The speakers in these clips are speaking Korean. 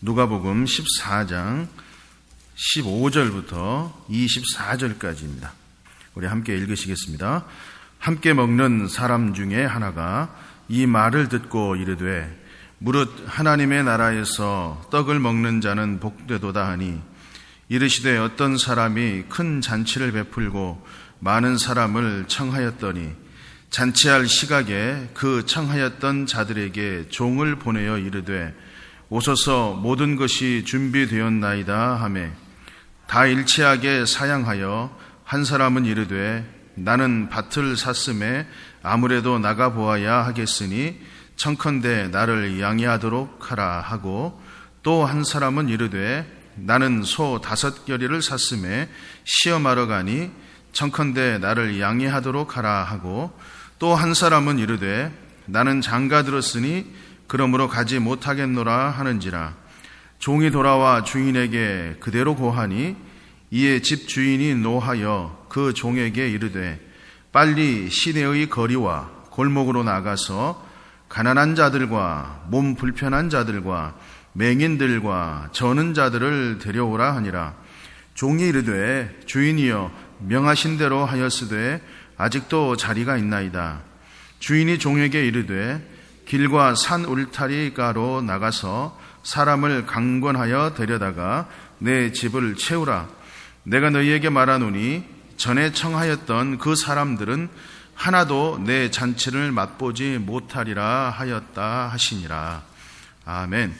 누가복음 14장 15절부터 24절까지입니다. 우리 함께 읽으시겠습니다. 함께 먹는 사람 중에 하나가 이 말을 듣고 이르되 무릇 하나님의 나라에서 떡을 먹는 자는 복되도다 하니 이르시되 어떤 사람이 큰 잔치를 베풀고 많은 사람을 청하였더니 잔치할 시각에 그 청하였던 자들에게 종을 보내어 이르되 오소서 모든 것이 준비되었나이다 하매 다 일치하게 사양하여 한 사람은 이르되 나는 밭을 샀음에 아무래도 나가 보아야 하겠으니 청컨대 나를 양해하도록 하라 하고 또 한 사람은 이르되 나는 소 5겨리를 샀음에 시험하러 가니 청컨대 나를 양해하도록 하라 하고 또 한 사람은 이르되 나는 장가 들었으니 그러므로 가지 못하겠노라 하는지라. 종이 돌아와 주인에게 그대로 고하니 이에 집 주인이 노하여 그 종에게 이르되 빨리 시내의 거리와 골목으로 나가서 가난한 자들과 몸 불편한 자들과 맹인들과 저는 자들을 데려오라 하니라. 종이 이르되 주인이여 명하신 대로 하였으되 아직도 자리가 있나이다. 주인이 종에게 이르되 길과 산 울타리가로 나가서 사람을 강권하여 데려다가 내 집을 채우라. 내가 너희에게 말하노니 전에 청하였던 그 사람들은 하나도 내 잔치를 맛보지 못하리라 하였다 하시니라. 아멘.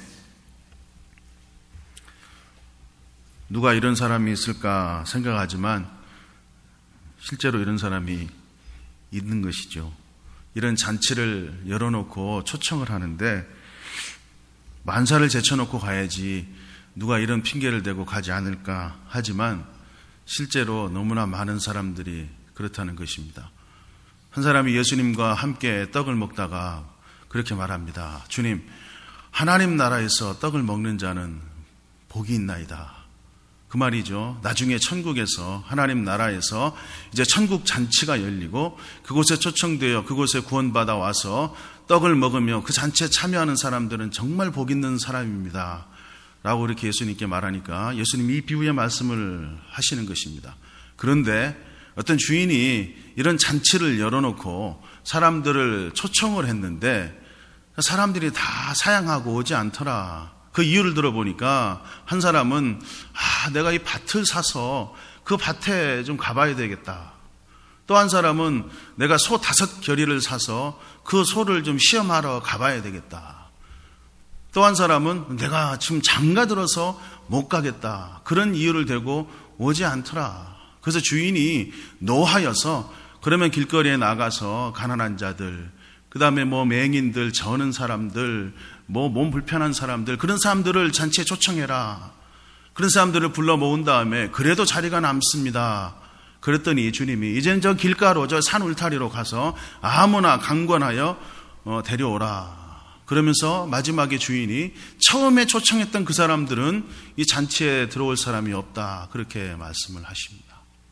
누가 이런 사람이 있을까 생각하지만 실제로 이런 사람이 있는 것이죠. 이런 잔치를 열어놓고 초청을 하는데 만사를 제쳐놓고 가야지 누가 이런 핑계를 대고 가지 않을까 하지만 실제로 너무나 많은 사람들이 그렇다는 것입니다. 한 사람이 예수님과 함께 떡을 먹다가 그렇게 말합니다. 주님, 하나님 나라에서 떡을 먹는 자는 복이 있나이다. 그 말이죠. 나중에 천국에서 하나님 나라에서 이제 천국 잔치가 열리고 그곳에 초청되어 그곳에 구원받아 와서 떡을 먹으며 그 잔치에 참여하는 사람들은 정말 복 있는 사람입니다. 라고 이렇게 예수님께 말하니까 예수님이 이 비유의 말씀을 하시는 것입니다. 그런데 어떤 주인이 이런 잔치를 열어놓고 사람들을 초청을 했는데 사람들이 다 사양하고 오지 않더라. 그 이유를 들어보니까 한 사람은 내가 이 밭을 사서 그 밭에 좀 가봐야 되겠다. 또 한 사람은 내가 소 5겨리를 사서 그 소를 좀 시험하러 가봐야 되겠다. 또 한 사람은 내가 지금 장가 들어서 못 가겠다. 그런 이유를 대고 오지 않더라. 그래서 주인이 노하여서 그러면 길거리에 나가서 가난한 자들, 그 다음에 맹인들, 저는 사람들, 몸 불편한 사람들, 그런 사람들을 잔치에 초청해라. 그런 사람들을 불러 모은 다음에 그래도 자리가 남습니다. 그랬더니 주님이 이제는 저 길가로 저 산 울타리로 가서 아무나 강권하여 데려오라. 그러면서 마지막에 주인이 처음에 초청했던 그 사람들은 이 잔치에 들어올 사람이 없다. 그렇게 말씀을 하십니다.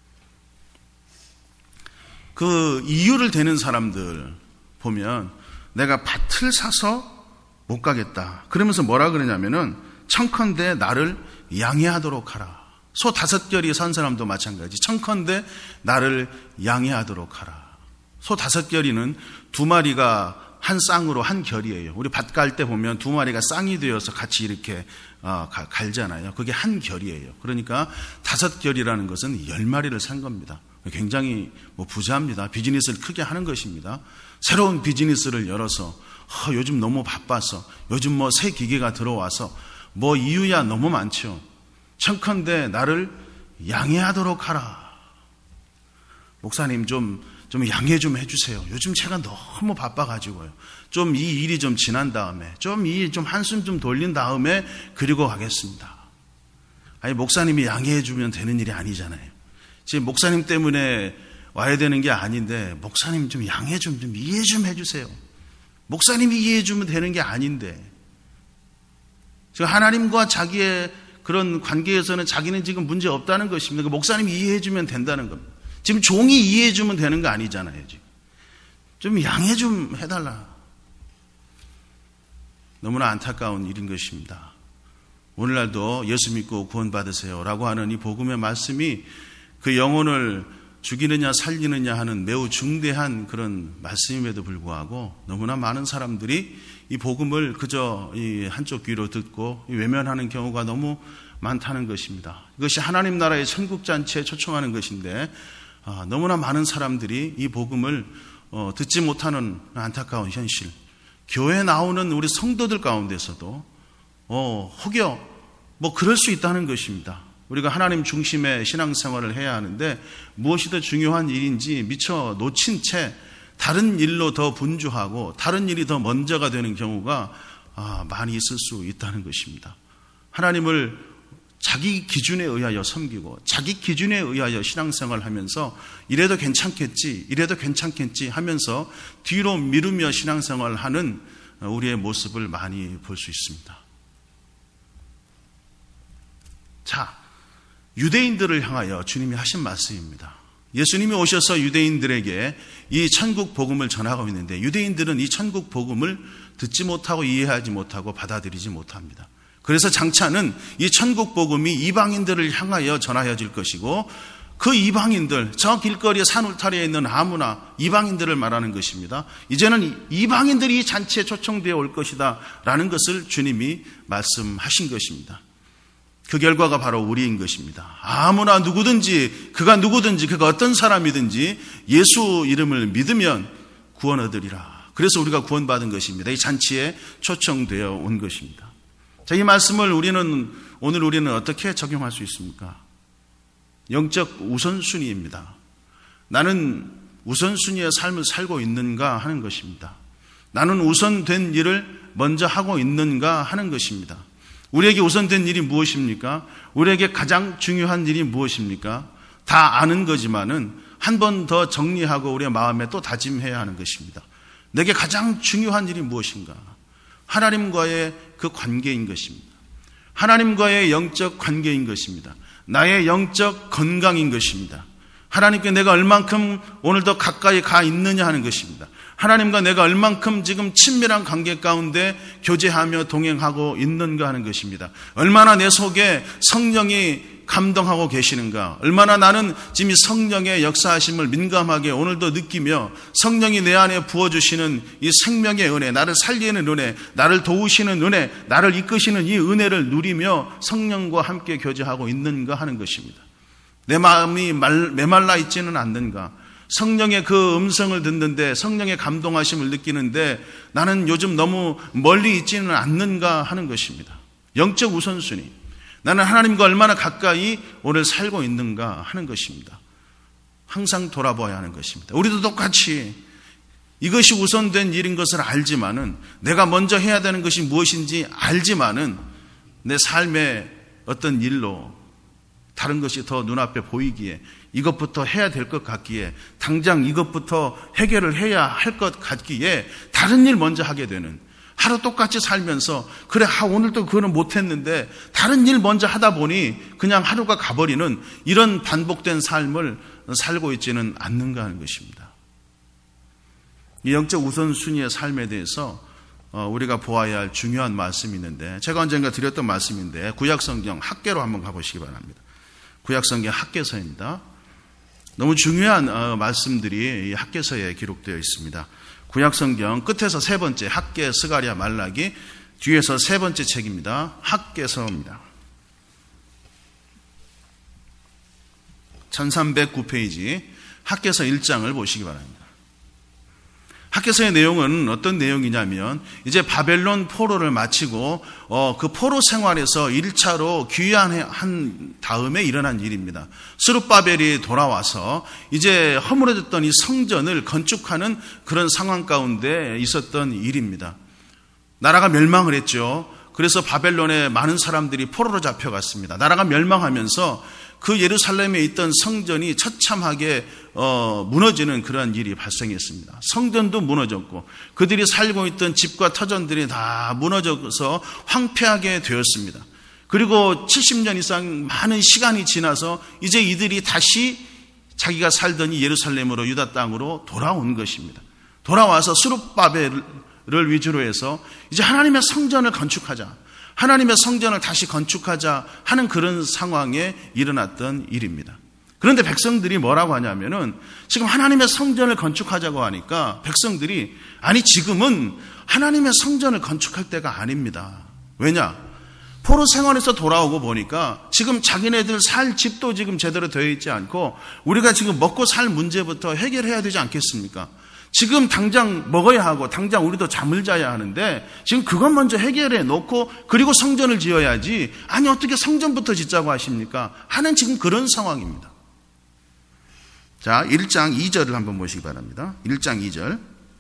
그 이유를 대는 사람들 보면 내가 밭을 사서 못 가겠다. 그러면서 뭐라 그러냐면은 청컨대 나를 양해하도록 하라. 소 5겨리 산 사람도 마찬가지. 청컨대 나를 양해하도록 하라. 소 5겨리는 2마리가 한 쌍으로 한 결이에요. 우리 밭 갈 때 보면 2마리가 쌍이 되어서 같이 이렇게 갈잖아요. 그게 한 결이에요. 그러니까 5겨리라는 것은 10마리를 산 겁니다. 굉장히 부자입니다. 비즈니스를 크게 하는 것입니다. 새로운 비즈니스를 열어서 요즘 너무 바빠서 요즘 새 기계가 들어와서 이유야 너무 많죠. 청컨대 나를 양해하도록 하라. 목사님 좀 양해 좀 해주세요. 요즘 제가 너무 바빠가지고요. 좀 이 일이 좀 지난 다음에 좀 한숨 좀 돌린 다음에 그리고 가겠습니다. 아니 목사님이 양해해 주면 되는 일이 아니잖아요. 지금 목사님 때문에 와야 되는 게 아닌데 목사님 좀 양해 좀 이해 좀 해주세요. 목사님이 이해해 주면 되는 게 아닌데 지금 하나님과 자기의 그런 관계에서는 자기는 지금 문제 없다는 것입니다. 목사님이 이해해 주면 된다는 겁니다. 지금 종이 이해해 주면 되는 거 아니잖아요. 지금 좀 양해 좀 해달라. 너무나 안타까운 일인 것입니다. 오늘날도 예수 믿고 구원받으세요 라고 하는 이 복음의 말씀이 그 영혼을 죽이느냐 살리느냐 하는 매우 중대한 그런 말씀임에도 불구하고 너무나 많은 사람들이 이 복음을 그저 이 한쪽 귀로 듣고 외면하는 경우가 너무 많다는 것입니다. 이것이 하나님 나라의 천국잔치에 초청하는 것인데 너무나 많은 사람들이 이 복음을 듣지 못하는 안타까운 현실, 교회에 나오는 우리 성도들 가운데서도 혹여 그럴 수 있다는 것입니다. 우리가 하나님 중심의 신앙생활을 해야 하는데 무엇이 더 중요한 일인지 미처 놓친 채 다른 일로 더 분주하고 다른 일이 더 먼저가 되는 경우가 많이 있을 수 있다는 것입니다. 하나님을 자기 기준에 의하여 섬기고 자기 기준에 의하여 신앙생활을 하면서 이래도 괜찮겠지 하면서 뒤로 미루며 신앙생활을 하는 우리의 모습을 많이 볼 수 있습니다. 자, 유대인들을 향하여 주님이 하신 말씀입니다. 예수님이 오셔서 유대인들에게 이 천국 복음을 전하고 있는데 유대인들은 이 천국 복음을 듣지 못하고 이해하지 못하고 받아들이지 못합니다. 그래서 장차는 이 천국 복음이 이방인들을 향하여 전하여질 것이고 그 이방인들, 저 길거리에 산 울타리에 있는 아무나 이방인들을 말하는 것입니다. 이제는 이방인들이 이 잔치에 초청되어 올 것이다 라는 것을 주님이 말씀하신 것입니다. 그 결과가 바로 우리인 것입니다. 아무나 누구든지 그가 어떤 사람이든지 예수 이름을 믿으면 구원 얻으리라. 그래서 우리가 구원받은 것입니다. 이 잔치에 초청되어 온 것입니다. 자, 이 말씀을 오늘 우리는 어떻게 적용할 수 있습니까? 영적 우선순위입니다. 나는 우선순위의 삶을 살고 있는가 하는 것입니다. 나는 우선된 일을 먼저 하고 있는가 하는 것입니다. 우리에게 우선된 일이 무엇입니까? 우리에게 가장 중요한 일이 무엇입니까? 다 아는 거지만은 한 번 더 정리하고 우리의 마음에 또 다짐해야 하는 것입니다. 내게 가장 중요한 일이 무엇인가? 하나님과의 그 관계인 것입니다. 하나님과의 영적 관계인 것입니다. 나의 영적 건강인 것입니다. 하나님께 내가 얼만큼 오늘 더 가까이 가 있느냐 하는 것입니다. 하나님과 내가 얼만큼 지금 친밀한 관계 가운데 교제하며 동행하고 있는가 하는 것입니다. 얼마나 내 속에 성령이 감동하고 계시는가, 얼마나 나는 지금 이 성령의 역사하심을 민감하게 오늘도 느끼며 성령이 내 안에 부어주시는 이 생명의 은혜, 나를 살리는 은혜, 나를 도우시는 은혜, 나를 이끄시는 이 은혜를 누리며 성령과 함께 교제하고 있는가 하는 것입니다. 내 마음이 메말라 있지는 않는가, 성령의 그 음성을 듣는데 성령의 감동하심을 느끼는데 나는 요즘 너무 멀리 있지는 않는가 하는 것입니다. 영적 우선순위, 나는 하나님과 얼마나 가까이 오늘 살고 있는가 하는 것입니다. 항상 돌아봐야 하는 것입니다. 우리도 똑같이 이것이 우선된 일인 것을 알지만은, 내가 먼저 해야 되는 것이 무엇인지 알지만은 내 삶의 어떤 일로 다른 것이 더 눈앞에 보이기에, 이것부터 해야 될 것 같기에, 당장 이것부터 해결을 해야 할 것 같기에 다른 일 먼저 하게 되는, 하루 똑같이 살면서 그래 오늘도 그거는 못했는데 다른 일 먼저 하다 보니 그냥 하루가 가버리는 이런 반복된 삶을 살고 있지는 않는가 하는 것입니다. 이 영적 우선순위의 삶에 대해서 우리가 보아야 할 중요한 말씀이 있는데, 제가 언젠가 드렸던 말씀인데 구약성경 학계로 한번 가보시기 바랍니다. 구약성경 학계서입니다. 너무 중요한 말씀들이 이 학계서에 기록되어 있습니다. 구약성경 끝에서 세 번째, 학계, 스가랴, 말라기, 뒤에서 세 번째 책입니다. 학계서입니다. 1309페이지 학계서 1장을 보시기 바랍니다. 학계서의 내용은 어떤 내용이냐면, 이제 바벨론 포로를 마치고 그 포로 생활에서 1차로 귀환한 다음에 일어난 일입니다. 스룹바벨이 돌아와서 이제 허물어졌던 이 성전을 건축하는 그런 상황 가운데 있었던 일입니다. 나라가 멸망을 했죠. 그래서 바벨론에 많은 사람들이 포로로 잡혀갔습니다. 나라가 멸망하면서 그 예루살렘에 있던 성전이 처참하게 무너지는 그런 일이 발생했습니다. 성전도 무너졌고 그들이 살고 있던 집과 터전들이 다 무너져서 황폐하게 되었습니다. 그리고 70년 이상 많은 시간이 지나서 이제 이들이 다시 자기가 살던 이 예루살렘으로, 유다 땅으로 돌아온 것입니다. 돌아와서 스룹바벨을 위주로 해서 이제 하나님의 성전을 건축하자, 하나님의 성전을 다시 건축하자 하는 그런 상황에 일어났던 일입니다. 그런데 백성들이 뭐라고 하냐면은 지금 하나님의 성전을 건축하자고 하니까 백성들이 아니 지금은 하나님의 성전을 건축할 때가 아닙니다. 왜냐? 포로 생활에서 돌아오고 보니까 지금 자기네들 살 집도 지금 제대로 되어 있지 않고 우리가 지금 먹고 살 문제부터 해결해야 되지 않겠습니까? 지금 당장 먹어야 하고 당장 우리도 잠을 자야 하는데 지금 그것 먼저 해결해 놓고 그리고 성전을 지어야지 아니 어떻게 성전부터 짓자고 하십니까? 하는 지금 그런 상황입니다. 자, 1장 2절을 한번 보시기 바랍니다. 1장 2절.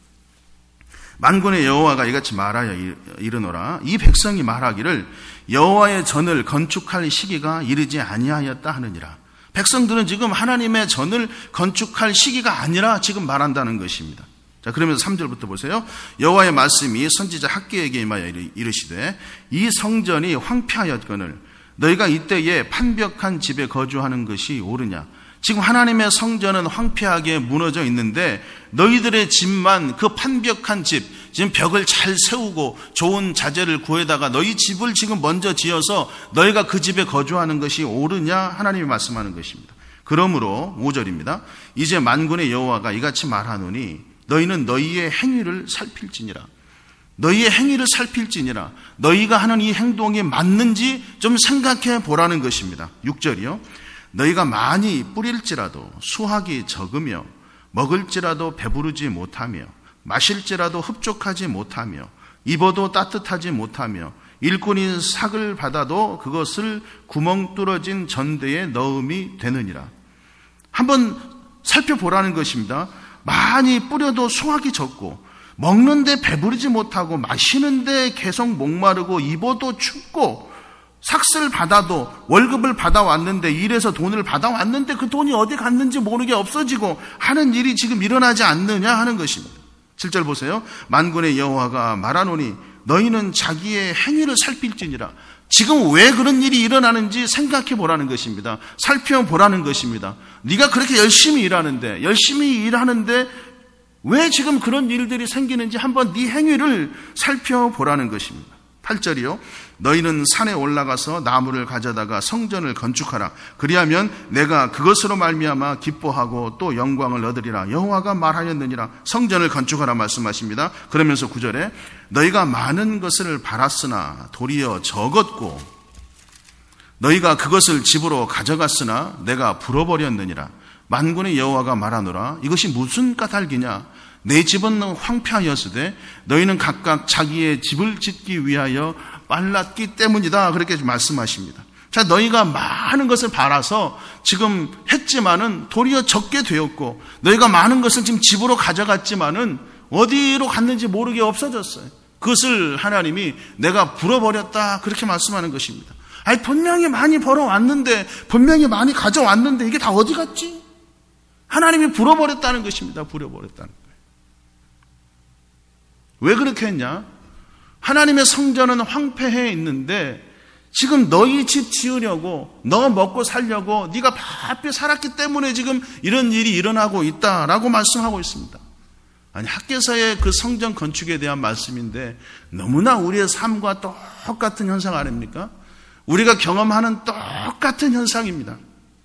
만군의 여호와가 이같이 말하여 이르노라. 이 백성이 말하기를 여호와의 전을 건축할 시기가 이르지 아니하였다 하느니라. 백성들은 지금 하나님의 전을 건축할 시기가 아니라 지금 말한다는 것입니다. 자, 그러면서 3절부터 보세요. 여호와의 말씀이 선지자 학기에게 임하여 이르시되 이 성전이 황폐하였거늘 너희가 이때에 판벽한 집에 거주하는 것이 옳으냐. 지금 하나님의 성전은 황폐하게 무너져 있는데 너희들의 집만 그 판벽한 집, 지금 벽을 잘 세우고 좋은 자재를 구해다가 너희 집을 지금 먼저 지어서 너희가 그 집에 거주하는 것이 옳으냐 하나님이 말씀하는 것입니다. 그러므로 5절입니다. 이제 만군의 여호와가 이같이 말하노니 너희는 너희의 행위를 살필지니라. 너희의 행위를 살필지니라. 너희가 하는 이 행동이 맞는지 좀 생각해 보라는 것입니다. 6절이요. 너희가 많이 뿌릴지라도 수확이 적으며 먹을지라도 배부르지 못하며 마실지라도 흡족하지 못하며 입어도 따뜻하지 못하며 일꾼이 삭을 받아도 그것을 구멍 뚫어진 전대에 넣음이 되느니라. 한번 살펴보라는 것입니다. 많이 뿌려도 수확이 적고 먹는데 배부르지 못하고 마시는데 계속 목마르고 입어도 춥고 삭스를 받아도 월급을 받아왔는데 일해서 돈을 받아왔는데 그 돈이 어디 갔는지 모르게 없어지고 하는 일이 지금 일어나지 않느냐 하는 것입니다. 7절 보세요. 만군의 여호와가 말하노니 너희는 자기의 행위를 살필지니라. 지금 왜 그런 일이 일어나는지 생각해 보라는 것입니다. 살펴보라는 것입니다. 네가 그렇게 열심히 일하는데 왜 지금 그런 일들이 생기는지 한번 네 행위를 살펴보라는 것입니다. 8절이요. 너희는 산에 올라가서 나무를 가져다가 성전을 건축하라. 그리하면 내가 그것으로 말미암아 기뻐하고 또 영광을 얻으리라. 여호와가 말하였느니라. 성전을 건축하라 말씀하십니다. 그러면서 9절에 너희가 많은 것을 바랐으나 도리어 적었고 너희가 그것을 집으로 가져갔으나 내가 불어버렸느니라. 만군의 여호와가 말하노라. 이것이 무슨 까닭이냐. 내 집은 황폐하였으되 너희는 각각 자기의 집을 짓기 위하여 빨랐기 때문이다. 그렇게 말씀하십니다. 자, 너희가 많은 것을 바라서 지금 했지만은 도리어 적게 되었고 너희가 많은 것을 지금 집으로 가져갔지만은 어디로 갔는지 모르게 없어졌어요. 그것을 하나님이 내가 불어버렸다. 그렇게 말씀하는 것입니다. 아니, 분명히 많이 벌어왔는데 분명히 많이 가져왔는데 이게 다 어디 갔지? 하나님이 불어버렸다는 것입니다. 불어버렸다는 거예요. 왜 그렇게 했냐? 하나님의 성전은 황폐해 있는데 지금 너희 집 지으려고 너 먹고 살려고 네가 바삐 살았기 때문에 지금 이런 일이 일어나고 있다라고 말씀하고 있습니다. 아니, 학개서의 그 성전 건축에 대한 말씀인데 너무나 우리의 삶과 똑같은 현상 아닙니까? 우리가 경험하는 똑같은 현상입니다.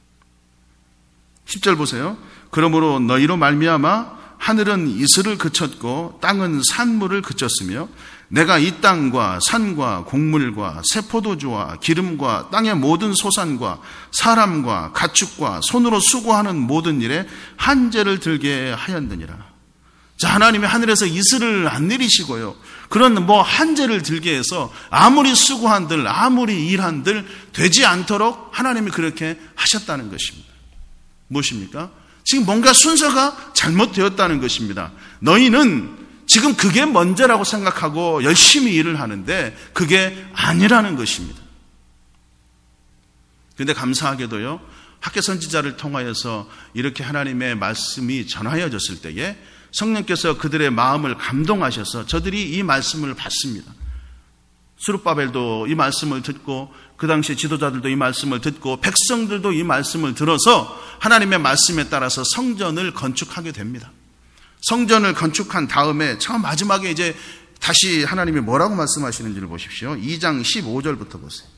10절 보세요. 그러므로 너희로 말미암아 하늘은 이슬을 그쳤고 땅은 산물을 그쳤으며 내가 이 땅과 산과 곡물과 새 포도주와 기름과 땅의 모든 소산과 사람과 가축과 손으로 수고하는 모든 일에 한재를 들게 하였느니라. 자, 하나님이 하늘에서 이슬을 안 내리시고요. 그런 한재를 들게 해서 아무리 수고한들 아무리 일한들 되지 않도록 하나님이 그렇게 하셨다는 것입니다. 무엇입니까? 지금 뭔가 순서가 잘못되었다는 것입니다. 너희는 지금 그게 먼저라고 생각하고 열심히 일을 하는데 그게 아니라는 것입니다. 그런데 감사하게도요, 학개 선지자를 통하여서 이렇게 하나님의 말씀이 전하여졌을 때에 성령께서 그들의 마음을 감동하셔서 저들이 이 말씀을 받습니다. 스룹바벨도 이 말씀을 듣고 그 당시 지도자들도 이 말씀을 듣고 백성들도 이 말씀을 들어서 하나님의 말씀에 따라서 성전을 건축하게 됩니다. 성전을 건축한 다음에 저 마지막에 이제 다시 하나님이 뭐라고 말씀하시는지를 보십시오. 2장 15절부터 보세요.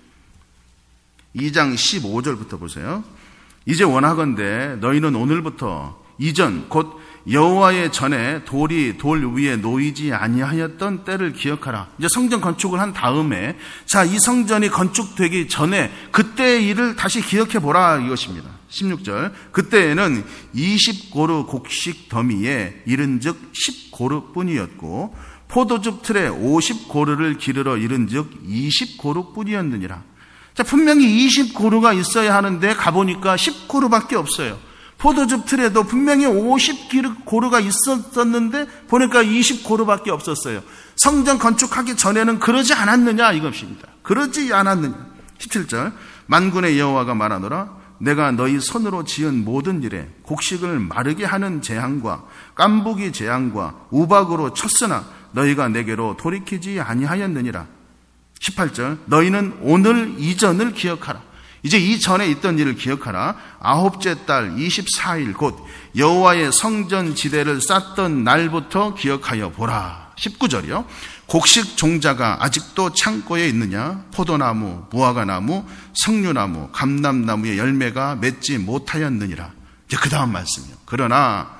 2장 15절부터 보세요. 이제 원하건대 너희는 오늘부터 이전 곧 여호와의 전에 돌이 돌 위에 놓이지 아니하였던 때를 기억하라. 이제 성전 건축을 한 다음에 자, 이 성전이 건축되기 전에 그때의 일을 다시 기억해 보라 이것입니다. 16절 그때에는 20고루 곡식 더미에 이른즉 10고루 뿐이었고 포도즙 틀에 50고루를 기르러 이른즉 20고루 뿐이었느니라. 자, 분명히 20고루가 있어야 하는데 가보니까 10고루밖에 없어요. 포도즙 틀에도 분명히 50고루가 있었는데 보니까 20고루밖에 없었어요. 성전 건축하기 전에는 그러지 않았느냐 이것입니다. 그러지 않았느냐. 17절 만군의 여호와가 말하노라 내가 너희 손으로 지은 모든 일에 곡식을 마르게 하는 재앙과 깐부기 재앙과 우박으로 쳤으나 너희가 내게로 돌이키지 아니하였느니라. 18절 너희는 오늘 이전을 기억하라. 이제 이전에 있던 일을 기억하라. 아홉째 달 24일 곧 여호와의 성전 지대를 쌓던 날부터 기억하여 보라. 19절이요. 곡식 종자가 아직도 창고에 있느냐? 포도나무, 무화과나무, 석류나무, 감람나무의 열매가 맺지 못하였느니라. 이제 그 다음 말씀이요. 그러나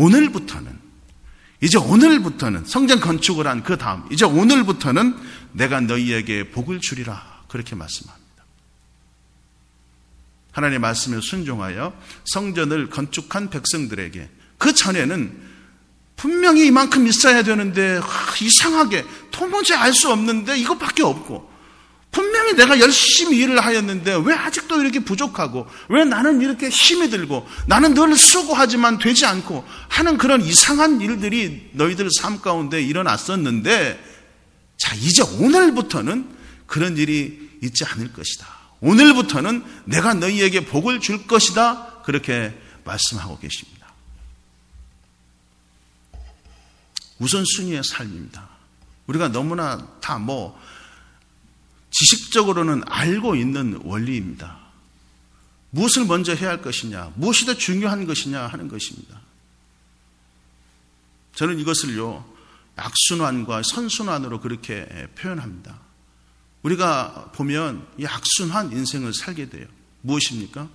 이제 오늘부터는 성전 건축을 한 그 다음 이제 오늘부터는 내가 너희에게 복을 주리라. 그렇게 말씀합니다. 하나님의 말씀에 순종하여 성전을 건축한 백성들에게 그 전에는 분명히 이만큼 있어야 되는데 이상하게 도무지 알 수 없는데 이것밖에 없고 분명히 내가 열심히 일을 하였는데 왜 아직도 이렇게 부족하고 왜 나는 이렇게 힘이 들고 나는 늘 수고하지만 되지 않고 하는 그런 이상한 일들이 너희들 삶 가운데 일어났었는데 자 이제 오늘부터는 그런 일이 있지 않을 것이다. 오늘부터는 내가 너희에게 복을 줄 것이다. 그렇게 말씀하고 계십니다. 우선순위의 삶입니다. 우리가 너무나 다 지식적으로는 알고 있는 원리입니다. 무엇을 먼저 해야 할 것이냐, 무엇이 더 중요한 것이냐 하는 것입니다. 저는 이것을요, 악순환과 선순환으로 그렇게 표현합니다. 우리가 보면 이 악순환 인생을 살게 돼요. 무엇입니까?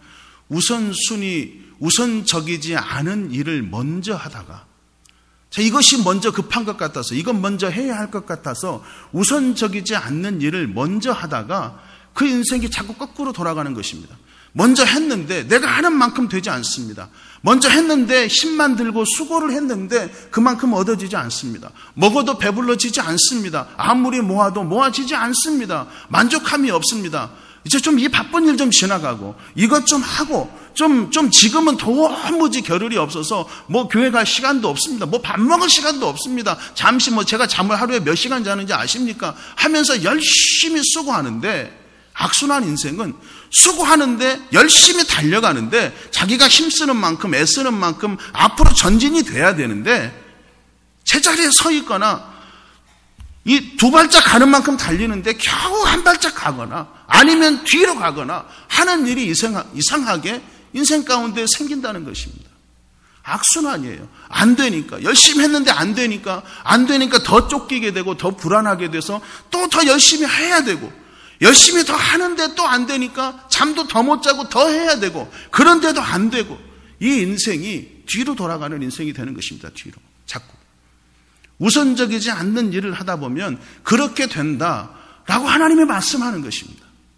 우선적이지 않은 일을 먼저 하다가 자, 이것이 먼저 급한 것 같아서 이건 먼저 해야 할 것 같아서 우선적이지 않는 일을 먼저 하다가 그 인생이 자꾸 거꾸로 돌아가는 것입니다. 먼저 했는데 내가 하는 만큼 되지 않습니다. 먼저 했는데 힘만 들고 수고를 했는데 그만큼 얻어지지 않습니다. 먹어도 배불러지지 않습니다. 아무리 모아도 모아지지 않습니다. 만족함이 없습니다. 이제 좀 이 바쁜 일 좀 지나가고 이것 좀 하고 좀 지금은 도무지 겨를이 없어서 교회 갈 시간도 없습니다. 밥 먹을 시간도 없습니다. 잠시 제가 잠을 하루에 몇 시간 자는지 아십니까? 하면서 열심히 수고하는데 악순환 인생은 수고하는데 열심히 달려가는데 자기가 힘쓰는 만큼 애쓰는 만큼 앞으로 전진이 돼야 되는데 제자리에 서 있거나 이 두 발짝 가는 만큼 달리는데 겨우 한 발짝 가거나 아니면 뒤로 가거나 하는 일이 이상하게 인생 가운데 생긴다는 것입니다. 악순환이에요. 안 되니까 열심히 했는데 안 되니까 더 쫓기게 되고 더 불안하게 돼서 또 더 열심히 해야 되고 열심히 더 하는데 또 안 되니까 잠도 더 못 자고 더 해야 되고 그런데도 안 되고 이 인생이 뒤로 돌아가는 인생이 되는 것입니다. 뒤로 자꾸 우선적이지 않는 일을 하다 보면 그렇게 된다라고 하나님이 말씀하는 것입니다.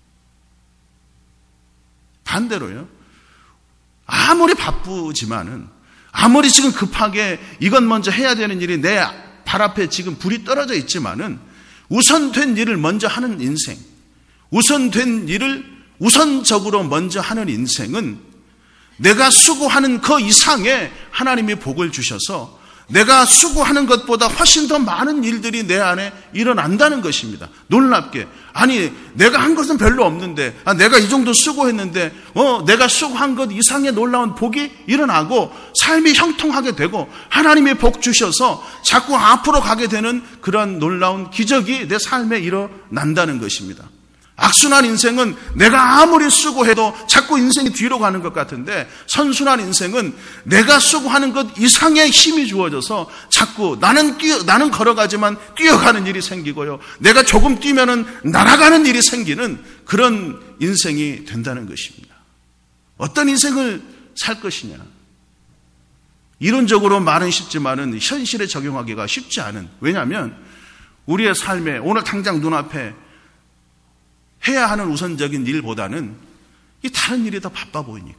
반대로요. 아무리 바쁘지만은 아무리 지금 급하게 이건 먼저 해야 되는 일이 내 발 앞에 지금 불이 떨어져 있지만은 우선된 일을 먼저 하는 인생, 우선된 일을 우선적으로 먼저 하는 인생은 내가 수고하는 그 이상의 하나님이 복을 주셔서 내가 수고하는 것보다 훨씬 더 많은 일들이 내 안에 일어난다는 것입니다. 놀랍게. 아니, 내가 한 것은 별로 없는데, 내가 이 정도 수고했는데, 내가 수고한 것 이상의 놀라운 복이 일어나고, 삶이 형통하게 되고, 하나님이 복 주셔서 자꾸 앞으로 가게 되는 그런 놀라운 기적이 내 삶에 일어난다는 것입니다. 악순환 인생은 내가 아무리 수고해도 자꾸 인생이 뒤로 가는 것 같은데, 선순환 인생은 내가 수고하는 것 이상의 힘이 주어져서 자꾸 나는 걸어가지만 뛰어가는 일이 생기고요, 내가 조금 뛰면은 날아가는 일이 생기는 그런 인생이 된다는 것입니다. 어떤 인생을 살 것이냐? 이론적으로 말은 쉽지만은 현실에 적용하기가 쉽지 않은, 왜냐하면 우리의 삶에 오늘 당장 눈앞에 해야 하는 우선적인 일보다는 이 다른 일이 더 바빠 보이니까.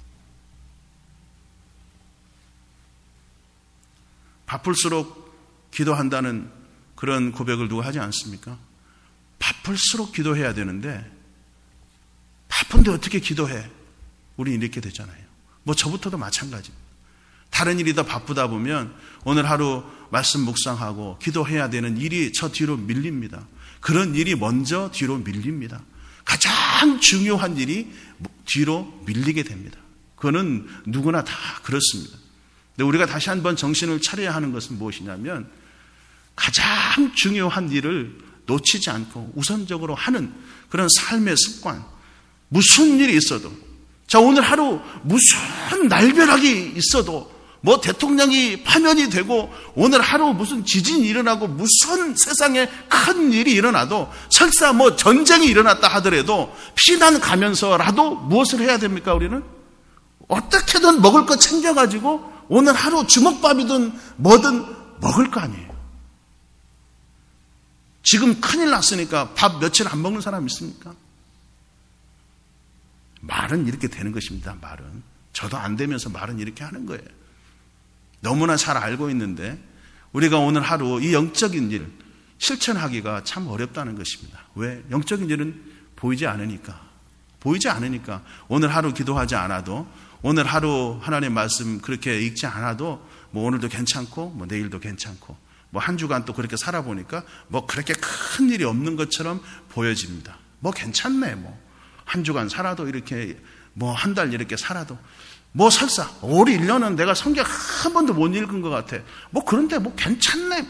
바쁠수록 기도한다는 그런 고백을 누가 하지 않습니까? 바쁠수록 기도해야 되는데 바쁜데 어떻게 기도해? 우리 이렇게 되잖아요. 뭐 저부터도 마찬가지입니다. 다른 일이 더 바쁘다 보면 오늘 하루 말씀 묵상하고 기도해야 되는 일이 저 뒤로 밀립니다. 그런 일이 먼저 뒤로 밀립니다. 가장 중요한 일이 뒤로 밀리게 됩니다. 그거는 누구나 다 그렇습니다. 근데 우리가 다시 한번 정신을 차려야 하는 것은 무엇이냐면, 가장 중요한 일을 놓치지 않고 우선적으로 하는 그런 삶의 습관. 무슨 일이 있어도, 자, 오늘 하루 무슨 날벼락이 있어도, 뭐 대통령이 파면이 되고 오늘 하루 무슨 지진이 일어나고 무슨 세상에 큰 일이 일어나도, 설사 뭐 전쟁이 일어났다 하더라도 피난 가면서라도 무엇을 해야 됩니까? 우리는 어떻게든 먹을 거 챙겨가지고 오늘 하루 주먹밥이든 뭐든 먹을 거 아니에요. 지금 큰일 났으니까 밥 며칠 안 먹는 사람 있습니까? 말은 이렇게 되는 것입니다. 말은 저도 안 되면서 말은 이렇게 하는 거예요. 너무나 잘 알고 있는데 우리가 오늘 하루 이 영적인 일 실천하기가 참 어렵다는 것입니다. 왜? 영적인 일은 보이지 않으니까. 오늘 하루 기도하지 않아도, 오늘 하루 하나님의 말씀 그렇게 읽지 않아도 뭐 오늘도 괜찮고 뭐 내일도 괜찮고 뭐 한 주간 또 그렇게 살아보니까 뭐 그렇게 큰 일이 없는 것처럼 보여집니다. 뭐 괜찮네, 뭐 한 주간 살아도 이렇게 뭐 한 달 이렇게 살아도 뭐 설사 올 1년은 내가 성경 한 번도 못 읽은 것 같아. 뭐 그런데 뭐 괜찮네.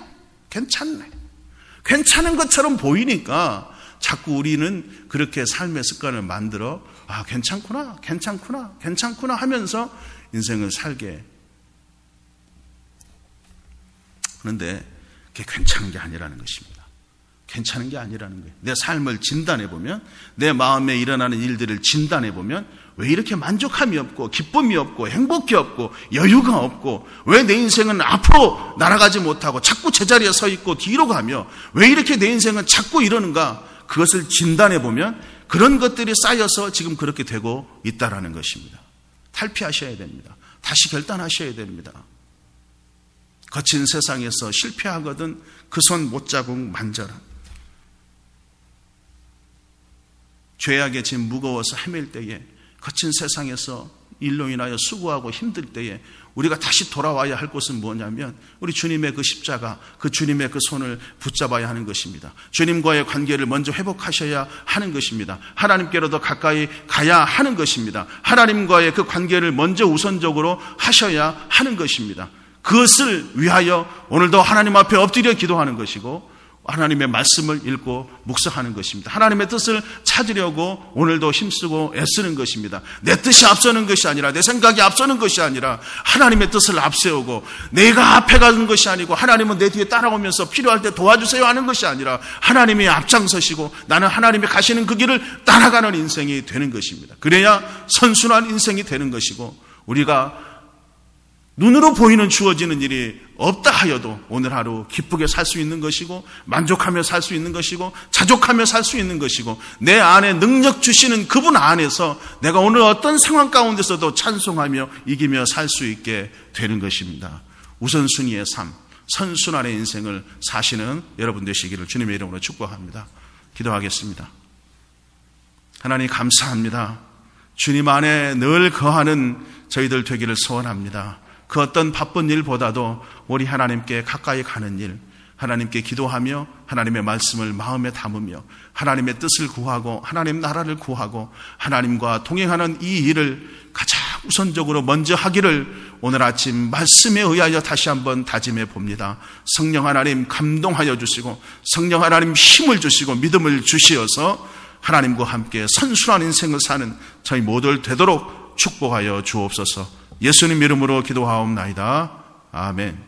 괜찮은 것처럼 보이니까 자꾸 우리는 그렇게 삶의 습관을 만들어 괜찮구나 하면서 인생을 살게. 그런데 그게 괜찮은 게 아니라는 것입니다. 괜찮은 게 아니라는 거예요. 내 삶을 진단해보면, 내 마음에 일어나는 일들을 진단해보면 왜 이렇게 만족함이 없고 기쁨이 없고 행복이 없고 여유가 없고, 왜 내 인생은 앞으로 날아가지 못하고 자꾸 제자리에 서 있고 뒤로 가며 왜 이렇게 내 인생은 자꾸 이러는가, 그것을 진단해보면 그런 것들이 쌓여서 지금 그렇게 되고 있다라는 것입니다. 탈피하셔야 됩니다. 다시 결단하셔야 됩니다. 거친 세상에서 실패하거든 그 손 못자국 만져라. 죄악의 짐 무거워서 헤맬 때에, 거친 세상에서 일로 인하여 수고하고 힘들 때에 우리가 다시 돌아와야 할 곳은 뭐냐면 우리 주님의 그 십자가, 그 주님의 그 손을 붙잡아야 하는 것입니다. 주님과의 관계를 먼저 회복하셔야 하는 것입니다. 하나님께로 더 가까이 가야 하는 것입니다. 하나님과의 그 관계를 먼저 우선적으로 하셔야 하는 것입니다. 그것을 위하여 오늘도 하나님 앞에 엎드려 기도하는 것이고 하나님의 말씀을 읽고 묵상하는 것입니다. 하나님의 뜻을 찾으려고 오늘도 힘쓰고 애쓰는 것입니다. 내 뜻이 앞서는 것이 아니라, 내 생각이 앞서는 것이 아니라 하나님의 뜻을 앞세우고, 내가 앞에 가는 것이 아니고 하나님은 내 뒤에 따라오면서 필요할 때 도와주세요 하는 것이 아니라 하나님이 앞장서시고 나는 하나님이 가시는 그 길을 따라가는 인생이 되는 것입니다. 그래야 선순환 인생이 되는 것이고, 우리가 눈으로 보이는 주어지는 일이 없다 하여도 오늘 하루 기쁘게 살 수 있는 것이고, 만족하며 살 수 있는 것이고, 자족하며 살 수 있는 것이고, 내 안에 능력 주시는 그분 안에서 내가 오늘 어떤 상황 가운데서도 찬송하며 이기며 살 수 있게 되는 것입니다. 우선순위의 삶, 선순환의 인생을 사시는 여러분 되시기를 주님의 이름으로 축복합니다. 기도하겠습니다. 하나님 감사합니다. 주님 안에 늘 거하는 저희들 되기를 소원합니다. 그 어떤 바쁜 일보다도 우리 하나님께 가까이 가는 일, 하나님께 기도하며 하나님의 말씀을 마음에 담으며 하나님의 뜻을 구하고 하나님 나라를 구하고 하나님과 동행하는 이 일을 가장 우선적으로 먼저 하기를 오늘 아침 말씀에 의하여 다시 한번 다짐해 봅니다. 성령 하나님 감동하여 주시고, 성령 하나님 힘을 주시고 믿음을 주시어서 하나님과 함께 선순환 인생을 사는 저희 모두를 되도록 축복하여 주옵소서. 예수님 이름으로 기도하옵나이다. 아멘.